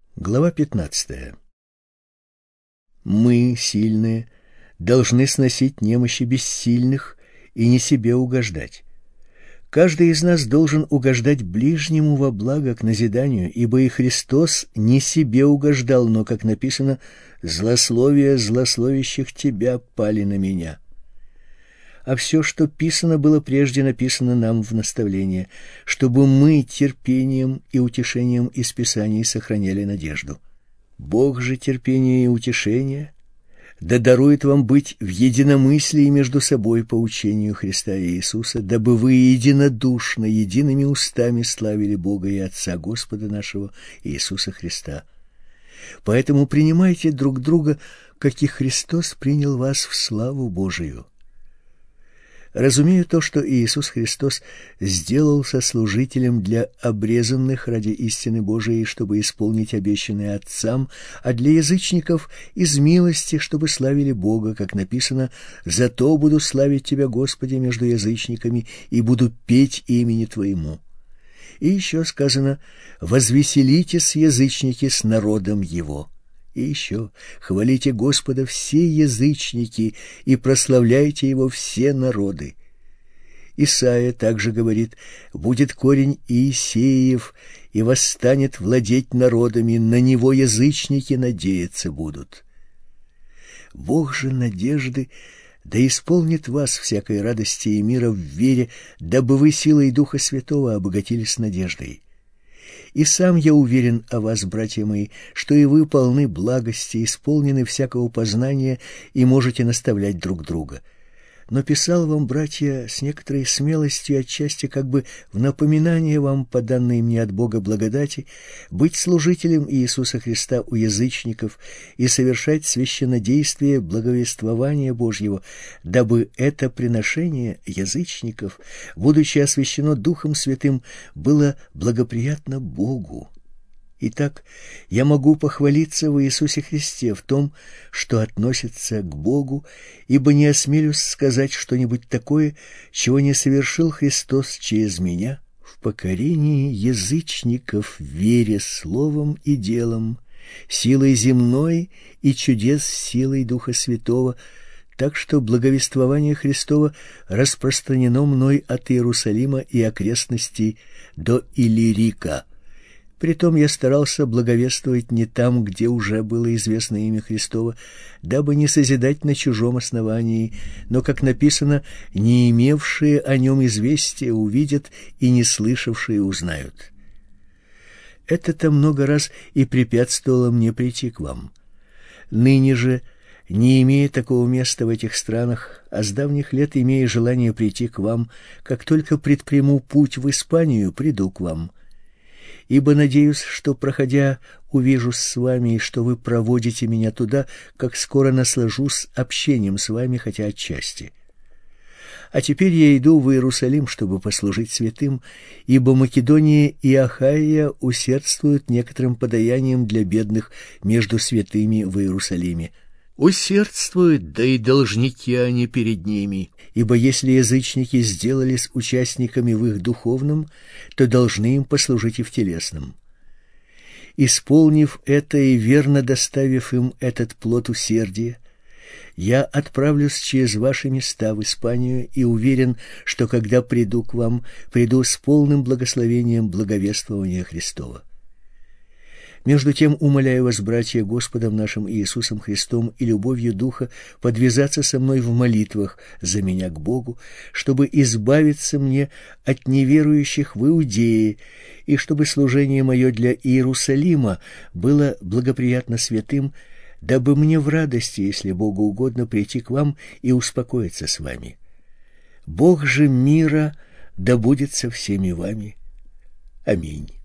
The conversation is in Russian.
Глава 15. Мы, сильные, должны сносить немощи бессильных и не себе угождать. Каждый из нас должен угождать ближнему во благо к назиданию, ибо и Христос не себе угождал, но, как написано, «Злословия злословящих тебя пали на меня». А все, что писано, было прежде написано нам в наставление, чтобы мы терпением и утешением из Писаний сохраняли надежду. Бог же терпения и утешения да дарует вам быть в единомыслии между собой по учению Христа Иисуса, дабы вы единодушно, едиными устами славили Бога и Отца Господа нашего Иисуса Христа. Поэтому принимайте друг друга, как и Христос принял вас в славу Божию. Разумею то, что Иисус Христос сделался служителем для обрезанных ради истины Божией, чтобы исполнить обещанное Отцам, а для язычников из милости, чтобы славили Бога, как написано: «Зато буду славить Тебя, Господи, между язычниками, и буду петь имени Твоему». И еще сказано: «Возвеселитесь, язычники, с народом Его». И еще: «Хвалите Господа все язычники и прославляйте Его все народы». Исаия также говорит: «Будет корень Иисеев, и восстанет владеть народами, на него язычники надеяться будут». Бог же надежды да исполнит вас всякой радости и мира в вере, дабы вы силой Духа Святого обогатились надеждой. И сам я уверен о вас, братья мои, что и вы полны благости, исполнены всякого познания и можете наставлять друг друга. Но писал вам, братья, с некоторой смелостью, отчасти как бы в напоминание вам, по данной мне от Бога благодати, быть служителем Иисуса Христа у язычников и совершать священнодействие благовествования Божьего, дабы это приношение язычников, будучи освящено Духом Святым, было благоприятно Богу. Итак, я могу похвалиться в Иисусе Христе в том, что относится к Богу, ибо не осмелюсь сказать что-нибудь такое, чего не совершил Христос через меня в покорении язычников, вере словом и делом, силой земной и чудес силой Духа Святого, так что благовествование Христово распространено мной от Иерусалима и окрестностей до Иллирика. Притом я старался благовествовать не там, где уже было известно имя Христово, дабы не созидать на чужом основании, но, как написано, не имевшие о нем известия увидят и не слышавшие узнают. Это-то много раз и препятствовало мне прийти к вам. Ныне же, не имея такого места в этих странах, а с давних лет имея желание прийти к вам, как только предприму путь в Испанию, приду к вам. Ибо надеюсь, что, проходя, увижусь с вами, и что вы проводите меня туда, как скоро наслажусь общением с вами, хотя отчасти. А теперь я иду в Иерусалим, чтобы послужить святым, ибо Македония и Ахайя усердствуют некоторым подаянием для бедных между святыми в Иерусалиме. Усердствуют, да и должники они перед ними. Ибо если язычники сделались участниками в их духовном, то должны им послужить и в телесном. Исполнив это и верно доставив им этот плод усердия, я отправлюсь через ваши места в Испанию и уверен, что когда приду к вам, приду с полным благословением благовествования Христова. Между тем, умоляю вас, братья, Господом нашим Иисусом Христом и любовью Духа, подвязаться со мной в молитвах за меня к Богу, чтобы избавиться мне от неверующих в Иудее, и чтобы служение мое для Иерусалима было благоприятно святым, дабы мне в радости, если Богу угодно, прийти к вам и успокоиться с вами. Бог же мира да будет со всеми вами. Аминь.